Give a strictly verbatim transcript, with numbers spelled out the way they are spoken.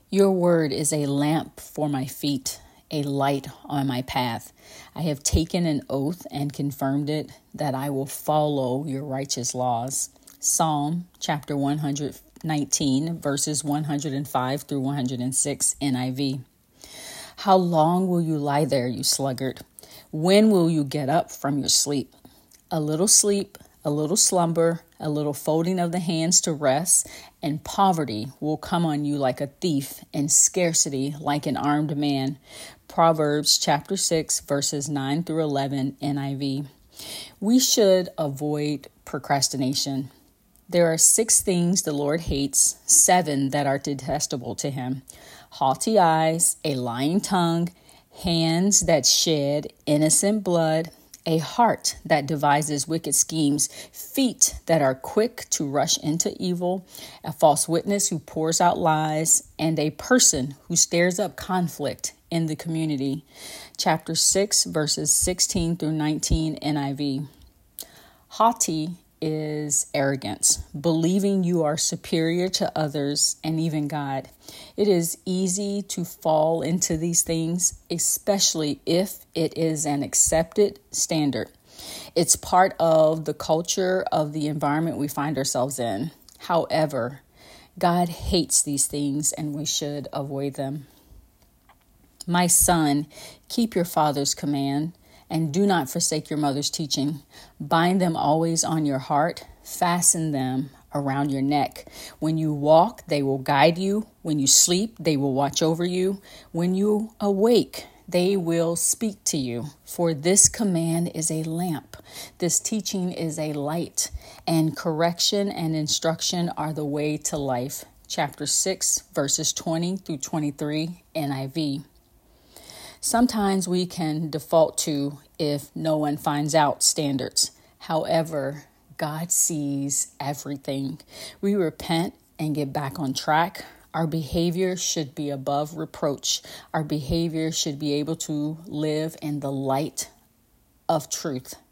Your word is a lamp for my feet, a light on my path. I have taken an oath and confirmed it that I will follow your righteous laws. Psalm chapter one hundred nineteen, verses one hundred five through one hundred six, N I V. How long will you lie there, you sluggard? When will you get up from your sleep? A little sleep, a little slumber, a little folding of the hands to rest, and poverty will come on you like a thief, and scarcity like an armed man. Proverbs chapter six, verses nine through eleven, N I V. We should avoid procrastination. There are six things the Lord hates, seven that are detestable to him: haughty eyes, a lying tongue, hands that shed innocent blood, a heart that devises wicked schemes, feet that are quick to rush into evil, a false witness who pours out lies, and a person who stirs up conflict in the community. Chapter six, verses sixteen through nineteen, N I V. Haughty is arrogance, believing you are superior to others and even God. It is easy to fall into these things, especially if it is an accepted standard. It's part of the culture of the environment we find ourselves in. However, God hates these things and we should avoid them. My son, keep your father's command, and do not forsake your mother's teaching. Bind them always on your heart. Fasten them around your neck. When you walk, they will guide you. When you sleep, they will watch over you. When you awake, they will speak to you. For this command is a lamp. This teaching is a light. And correction and instruction are the way to life. Chapter six, verses twenty through twenty-three, N I V. Sometimes we can default to if no one finds out standards. However, God sees everything. We repent and get back on track. Our behavior should be above reproach. Our behavior should be able to live in the light of truth.